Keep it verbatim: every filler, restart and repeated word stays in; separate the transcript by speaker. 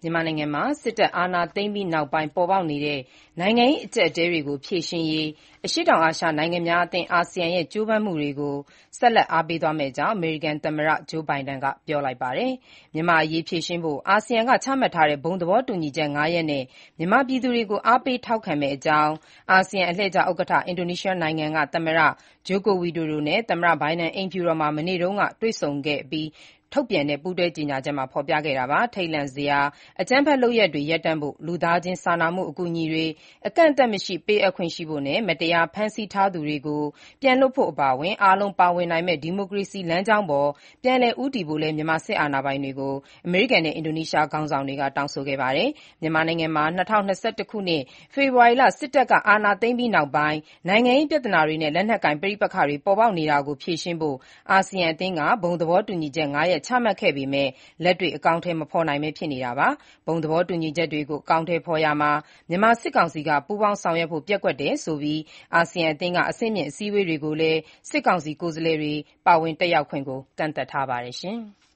Speaker 1: မြန်မာနိုင်ငံမှာ စစ်တပ်အာဏာသိမ်းပြီးနောက်ပိုင်း ပေါ်ပေါက်နေတဲ့ နိုင်ငံရေးအကျပ်အတည်းတွေကို ဖြေရှင်းရေး အရှေ့တောင်အာရှနိုင်ငံများအသင်း အာဆီယံရဲ့ ကြိုးပမ်းမှုတွေကို ဆက်လက် အားပေးသွားမယ့်အကြောင်း အမေရိကန်သမ္မတ Joe Biden က ပြောလိုက်ပါတယ်။ မြန်မာ့အရေးဖြေရှင်းဖို့ အာဆီယံက ချမှတ်ထားတဲ့ ဘုံသဘောတူညီချက် ၅ ရပ်နဲ့ မြန်မာပြည်သူတွေကို အားပေးထောက်ခံမယ့်အကြောင်း အာဆီယံအလှည့်ကျဥက္ကဋ္ဌ အင်ဒိုနီးရှားနိုင်ငံက သမ္မတ Joko Widodo နဲ့ သမ္မတ Biden အိမ်ဖြူတော်မှာ မနေ့တုန်းက တွေ့ဆုံခဲ့အပြီး ထုတ်ပြန်တဲ့ ပူးတွဲကြေညာချက်မှာ ဖော်ပြခဲ့တာပါ။ ထိတ်လန့်စရာ အကြမ်းဖက်လုပ်ရပ်တွေ ရပ်တန့်ဖို့၊ လူသားချင်းစာနာမှု အကူအညီတွေ အကန့်အသတ်မရှိ ပေးအပ်ခွင့်ရှိဖို့နဲ့ မတရား ဖမ်းဆီးထားသူတွေကို ပြန်လွှတ်ဖို့ အပါအဝင် အားလုံးပါဝင်နိုင်မယ့် ဒီမိုကရေစီလမ်းကြောင်းပေါ် ပြန်လည်ဦးတည်ဖို့လည်း မြန်မာစစ်အာဏာပိုင်တွေကို အမေရိကန်နဲ့ အင်ဒိုနီးရှား ခေါင်းဆောင်တွေက တောင်းဆိုခဲ့ပါတယ်။ မြန်မာနိုင်ငံမှာ ၂၀၂၁ ခုနှစ် ဖေဖော်ဝါရီလ စစ်တပ်က အာဏာသိမ်းပြီးနောက်ပိုင်း နိုင်ငံရေးပြဿနာတွေနဲ့ လက်နက်ကိုင် ပဋိပက္ခတွေ ပေါ်ပေါက်နေတာကို ဖြေရှင်းဖို့ အာဆီယံအသင်းက ဘုံသဘောတူညီချက် ၅ ရပ် ချမှတ်ခဲ့ပေမဲ့ လက်တွေ့ အကောင်အထည် မဖော်နိုင်ဘဲ ဖြစ်နေတာပါ။ ဘုံသဘောတူညီချက်တွေကို အကောင်အထည်ဖော်ရာမှာ မြန်မာစစ်ကောင်စီက ပူးပေါင်းဆောင်ရွက်ဖို့ ပျက်ကွက်တယ်ဆိုပြီး အာဆီယံအသင်းက အဆင့်မြင့် အစည်းအဝေးတွေကိုလည်း စစ်ကောင်စီ ကိုယ်စားလှယ်တွေ ပါဝင်တက်ရောက်ခွင့်ကို ကန့်သတ်ထားပါတယ်။